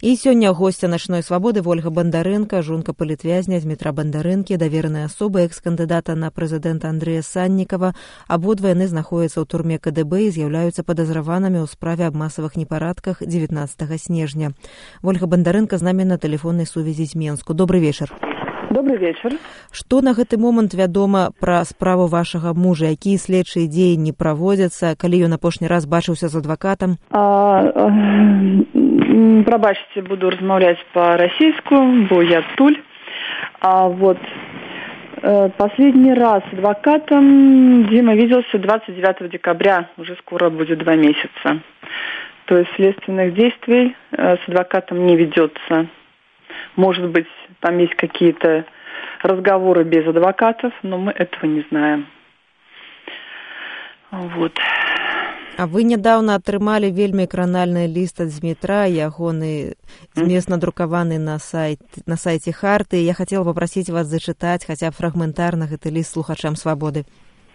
І сёння госця начной свабоды Ольга Бандарэнка, жонка палітвязня Дмітра Бандарэнкі, давераная асоба экс-кандыдата на прэзідэнта Андрэя Саннікава. Абодва яны знаходзяцца ў турме КДБ і з'яўляюцца падазраванымі ў справе аб масавых непарадках 19 снежня. Ольга Бандарэнка з намі на тэлефоннай сувязі з Менску. Добрый вечар. Добрый вечар. Што на гэты момант вядома пра справу вашага мужа? Якія следчыя дзеянні праводзяцца, калі ён апошні раз бачыўся з адвакатам? Прабачце, буду размаўляць по-расійску, бо я адтуль. Последний раз с адвокатом Дима виделся 29 декабря, уже скоро будет 2 месяца. То есть следственных действий с адвокатом не ведется. Может быть, там есть какие-то разговоры без адвокатов, но мы этого не знаем. Вот. А вы нядаўна атрымалі вельмі кранальны ліст ад Дмітра, ягоны змест надрукаваны на сайце Харты. Я хотела попросить вас зачитать хотя бы фрагментарно гэты ліст слухачам свободы.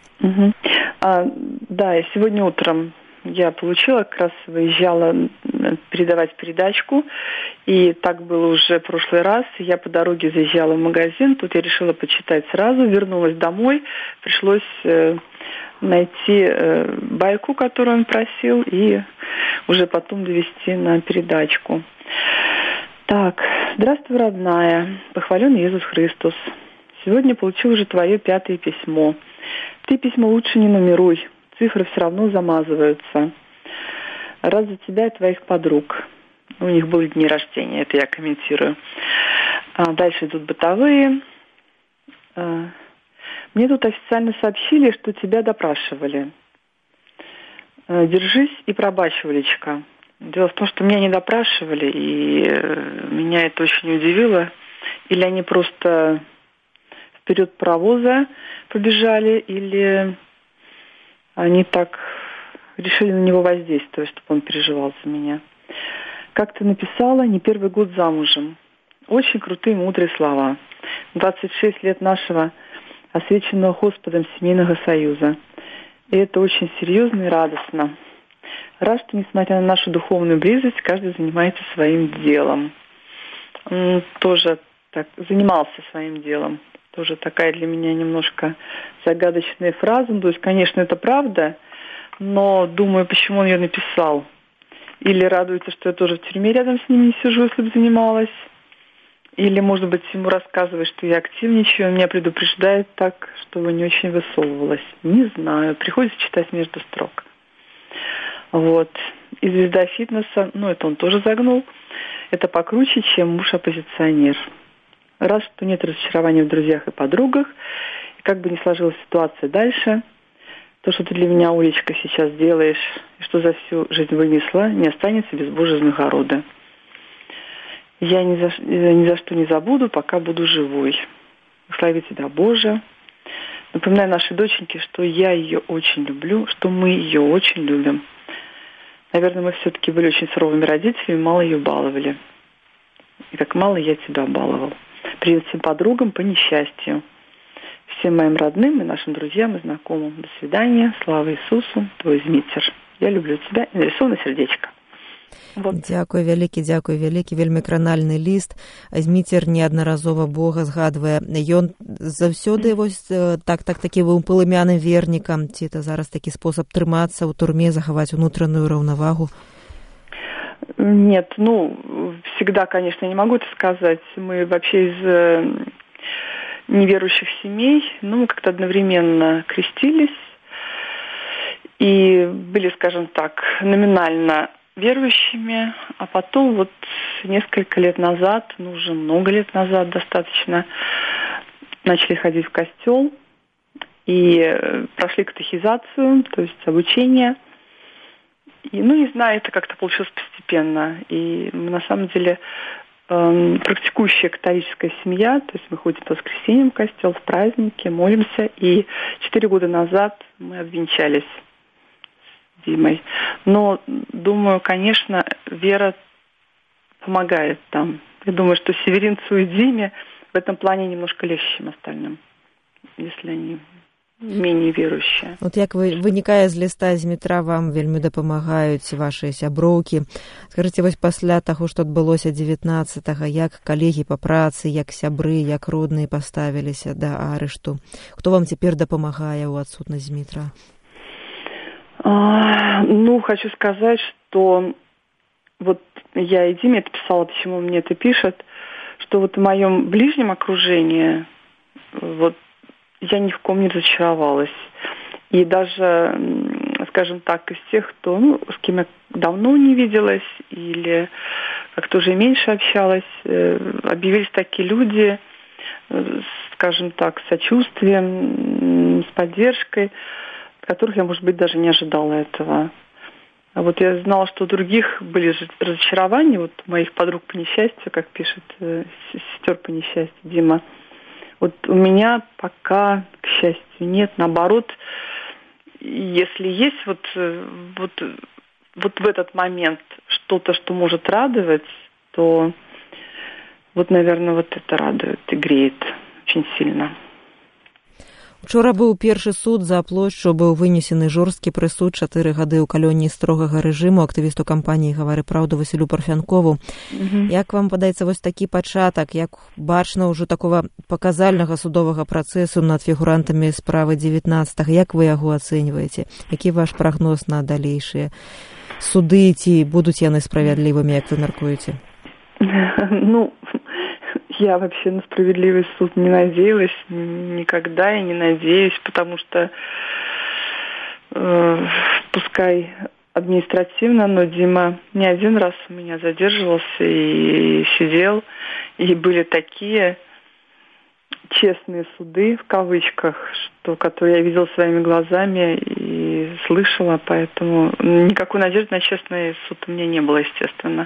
Да, и сегодня утром я получила, как раз выезжала передавать передачку, и так было уже в прошлый раз. Я по дороге заезжала в магазин, тут я решила почитать сразу, вернулась домой, пришлось найти байку, которую он просил, и уже потом довести на передачку. Так, здравствуй, родная, похвален Иисус Христос. Сегодня получил уже твое 5-е письмо. Ты письмо лучше не нумеруй, цифры все равно замазываются. Рад за тебя и твоих подруг. У них были дни рождения, это я комментирую. Дальше идут бытовые. Мне тут официально сообщили, что тебя допрашивали. Держись и пробачь, Олечка. Дело в том, что меня не допрашивали, и меня это очень удивило. Или они просто вперед паровоза побежали, или они так решили на него воздействовать, чтобы он переживал за меня. Как ты написала, не первый год замужем. Очень крутые, мудрые слова. 26 лет нашего освященного Господом семейного союза. И это очень серьезно и радостно. Рад, что, несмотря на нашу духовную близость, каждый занимается своим делом. Он тоже так занимался своим делом. Тоже такая для меня немножко загадочная фраза. То есть, конечно, это правда, но думаю, почему он ее написал. Или радуется, что я тоже в тюрьме рядом с ним не сижу, если бы занималась. Или, может быть, ему рассказывает, что я активничаю, он меня предупреждает так, чтобы не очень высовывалась. Не знаю, приходится читать между строк. Вот. И звезда фитнеса, это он тоже загнул, это покруче, чем муж-оппозиционер. Рад, что нет разочарования в друзьях и подругах, и как бы ни сложилась ситуация дальше, то, что ты для меня, Олечка, сейчас делаешь, и что за всю жизнь вынесла, не останется без Божьей награды. Я ни за что не забуду, пока буду живой. Слави тебя, Боже. Напоминаю нашей доченьке, что я ее очень люблю, что мы ее очень любим. Наверное, мы все-таки были очень суровыми родителями, мало ее баловали. И как мало я тебя баловал. Привет всем подругам по несчастью. Всем моим родным и нашим друзьям и знакомым. До свидания. Слава Иисусу. Твой Дмитр. Я люблю тебя. И нарисовано сердечко. Вот. Дзякуй вялікі, вельмі кранальны ліст. Дмітр неаднаразова Бога згадвае. Ён заўсёды такі быў палымяным вернікам, ці это зараз такі спосаб трымацца ў турме, захаваць унутраную раўнавагу? Нет, всегда, конечно, не могу это сказать. Мы вообще из неверующих семей, мы как-то одновременно крестились и были, скажем так, номинально верующими, а потом несколько лет назад, уже много лет назад достаточно, начали ходить в костел и прошли катехизацию, то есть обучение. И, не знаю, это как-то получилось постепенно. И мы на самом деле практикующая католическая семья, то есть мы ходим по воскресеньям в костел, в праздники, молимся. И 4 года назад мы обвенчались с Димой. Но, думаю, конечно, вера помогает там. Я думаю, что северинцу и Диме в этом плане немножко легче, чем остальным. Если они менее верующие. Вот як вынікае з ліста Змітра, вам вельмі дапамагаюць вашыя сяброўкі. Скажыце, вось пасля таго, што адбылося 19-го, як калегі па працы, як сябры, як родныя паставіліся да арышту? Хто вам цяпер дапамагае ў адсутнасць Змітра? Хочу сказать, что вот я и Диме это писала, почему мне это пишет, что вот в моем ближнем окружении вот я ни в ком не разочаровалась. И даже, скажем так, из тех, кто, с кем я давно не виделась или как-то уже меньше общалась, объявились такие люди, скажем так, с сочувствием, с поддержкой, от которых я, может быть, даже не ожидала этого. А вот я знала, что у других были разочарования, вот у моих подруг по несчастью, как пишет сестер по несчастью Дима. Вот у меня пока, к счастью, нет. Наоборот, если есть вот в этот момент что-то, что может радовать, то вот, наверное, вот это радует и греет очень сильно. Учора быў першы суд за плошчу, быў вынесены жорсткі прысуд 4 гады ў калоніі строгага рэжыму актывісту кампаніі «Гавары праўду» Васілю Парфянкову. Як вам падаецца вось такі пачатак, як бачна ўжо такога паказальнага судовага працэсу над фігурантамі справы 19-го, як вы яго ацэньваеце? Які ваш прагноз на далейшыя суды, ці будуць яны справядлівымі, як вы мяркуеце? Я вообще на справедливый суд не надеялась, никогда и не надеюсь, потому что пускай административно, но Дима не один раз у меня задерживался и сидел, и были такие честные суды, в кавычках, которые я видела своими глазами и слышала, поэтому никакой надежды на честный суд у меня не было, естественно.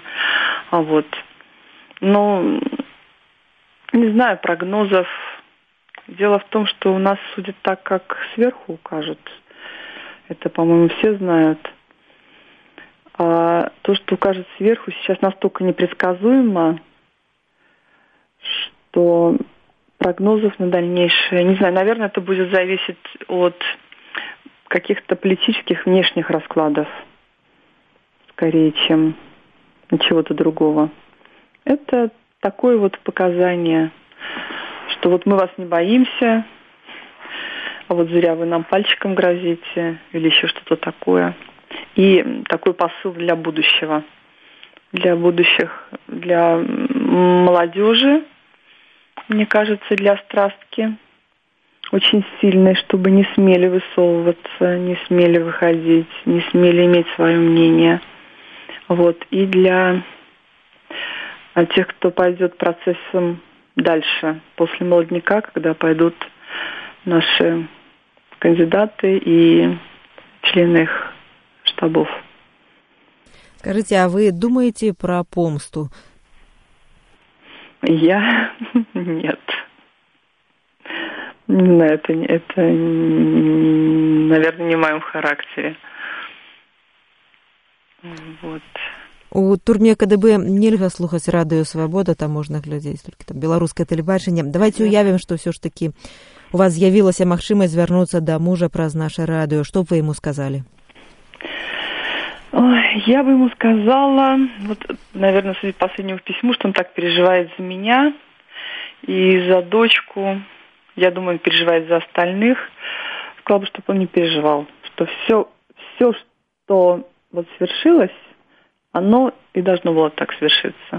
Не знаю прогнозов. Дело в том, что у нас судят так, как сверху укажут. Это, по-моему, все знают. А то, что укажет сверху, сейчас настолько непредсказуемо, что прогнозов на дальнейшее... Не знаю, наверное, это будет зависеть от каких-то политических внешних раскладов, скорее, чем от чего-то другого. Это такое вот показание, что вот мы вас не боимся, а вот зря вы нам пальчиком грозите, или еще что-то такое. И такой посыл для будущего, для молодежи, мне кажется, для страстки очень сильной, чтобы не смели высовываться, не смели выходить, не смели иметь свое мнение. И для тех, кто пойдет процессом дальше, после молодняка, когда пойдут наши кандидаты и члены их штабов. Скажите, а вы думаете про помсту? Я? Нет. Не знаю, это, наверное, не в моем характере. У турме КДБ нельга слухаць радыё «Свабода», там можна глядзець толькі там беларускае тэлебачанне. Давайте уявім, што ўсё ж такі у вас з'явілася магчымасць звярнуцца да мужа праз наша радыё. Што б вы ему сказали? Я бы ему сказала, наверное, судя по последнему письму, что он так переживает за меня и за дочку. Я думаю, он переживает за остальных. Сказала бы, чтобы он не переживал, что все, что свершилось, оно и должно было так свершиться.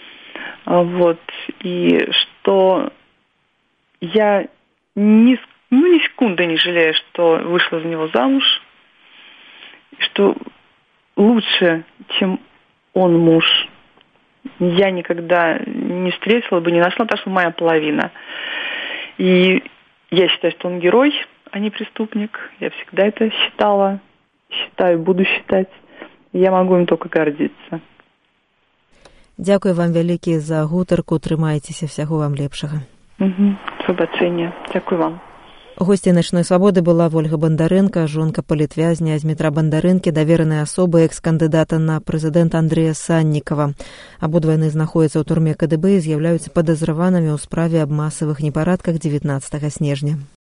И что я ни секунды не жалею, что вышла за него замуж, что лучше, чем он муж, я никогда не встретила бы, не нашла, потому что моя половина. И я считаю, что он герой, а не преступник. Я всегда это считала, считаю, буду считать. Я могу им только гордиться. Дзякуй вам вялікі за гутарку, трымайцеся, всяго вам лепшага. Побачення. Дзякуй вам. Госцей «Начной свабоды» была Ольга Бондаренко, жонка палітвязня Змітра Бандарынкі, давераная асоба экс-кандыдата на прэзідэнта Андрэя Саннікава. Абодва яны знаходзяцца ў турме КДБ і з'яўляюцца падазраванымі ў справе аб масавых непарадках 19 снежня.